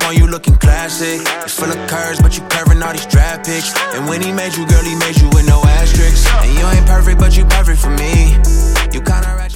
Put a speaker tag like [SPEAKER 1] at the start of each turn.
[SPEAKER 1] on, you looking classic. It's full of curves, but you curving all these draft picks. And when he made you, girl, he made you with no asterisks. And you ain't perfect, but you perfect for me. You kinda